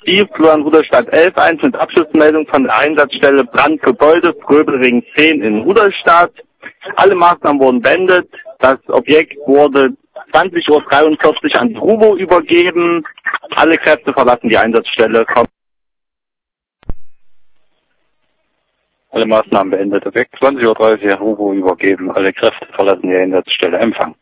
Aktiv, Flur an Rudolstadt 11.1 mit Abschlussmeldung von der Einsatzstelle Brandgebäude, Fröbelring 10 in Rudolstadt. Alle Maßnahmen wurden beendet. Das Objekt wurde 20:43 Uhr an die RUVO übergeben. Alle Kräfte verlassen die Einsatzstelle. Alle Maßnahmen beendet. Objekt 20:30 Uhr RUVO übergeben. Alle Kräfte verlassen die Einsatzstelle. Empfang.